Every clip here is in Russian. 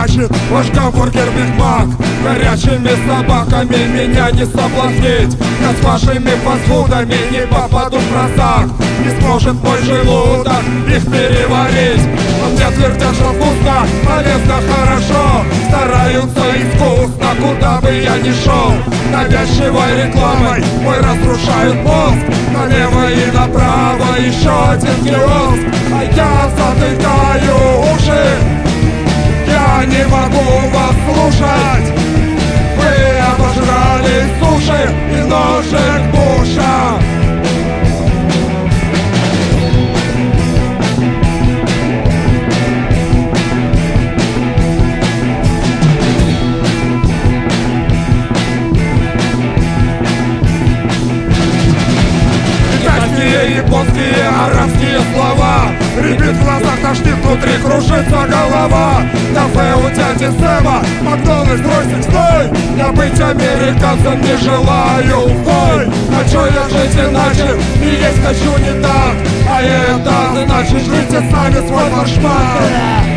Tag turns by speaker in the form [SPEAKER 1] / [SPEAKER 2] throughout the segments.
[SPEAKER 1] значит ваш гамбургер Биг Мак. Горячими собаками меня не соблазнить. Я с вашими фастфудами не попаду в просак. Не сможет мой желудок их переварить. Но мне твердят, что вкусно, полезно, хорошо. Стараются искусно, куда бы я ни шел. Навязчивой рекламой мой разрушают мозг. Налево и направо еще один киоск. А я затыкаю уши. Я не могу вас слушать. Вы обожрали суши и ножик Буша. Японские, арабские слова. Рябит в глазах, тошнит, внутри кружится голова. Кафе у дяди Сэма, Макдональдс, бросик, стой. Я быть американцем не желаю, ой. Хочу я жить иначе, и есть хочу не так. А это значит, жрите сами свой башмак.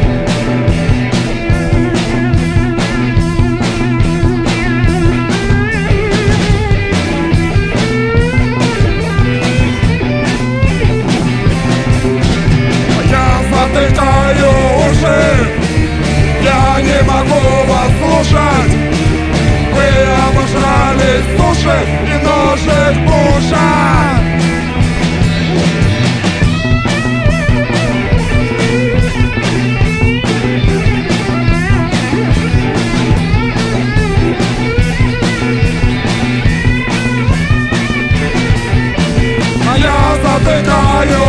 [SPEAKER 1] Затыкаю уши. Я не могу вас слушать. Вы обожрали суши и ножик Буша. А я затыкаю